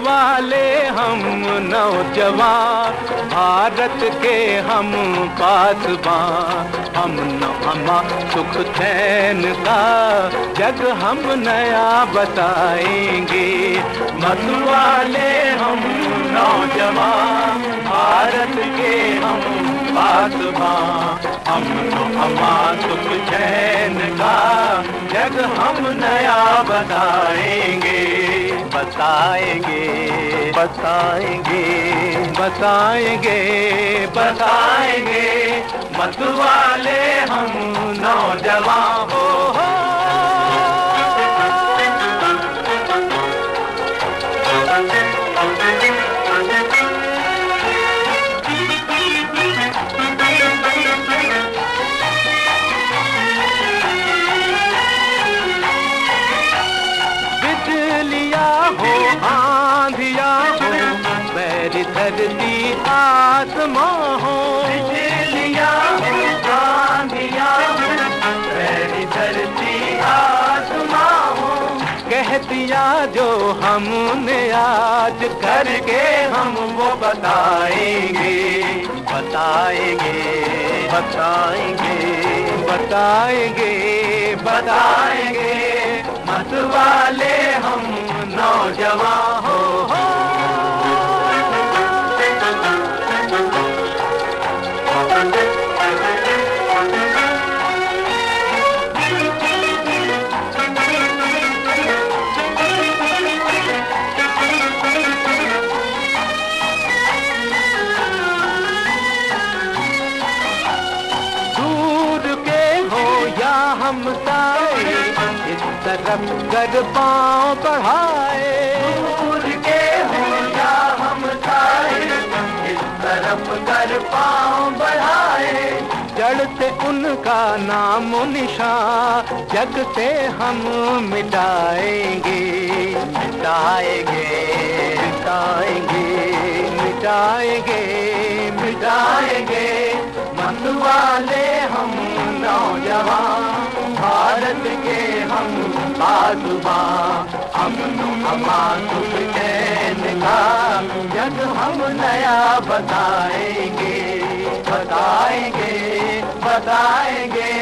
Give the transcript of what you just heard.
वाले हम नौजवान, भारत के हम पासबान। अमा सुख चैन का जग हम नया बताएंगे। मत वाले हम नौजवान, भारत के हम पासबान। अमा सुख चैन का जग हम नया बताएंगे। बताएंगे बताएंगे बताएंगे बताएंगे, मत वाले हम नौजवान हो। धरती आसमां हो, बिजलियां हो, आंधियां हो, मेरी धरती आसमां हो। कह दिया जो हमने आज, करके हम वो बताएंगे। बताएंगे बताएंगे बताएंगे बताएंगे, मत वाले हम नौजवान हो। हम साए इस तरफ कर पाँव बढ़ाए, दूर के हो या हम साए इस तरफ कर पाँव बढ़ाए। जड़ से उनका नाम निशान जग से हम मिटाएंगे। मिटाएंगे मिटाएंगे मिटाएंगे मिटाएंगे, मत वाले हम नौजवान, भारत के हम पासबान। अमान सुख चैन का जग हम नया बताएंगे। बताएंगे बताएंगे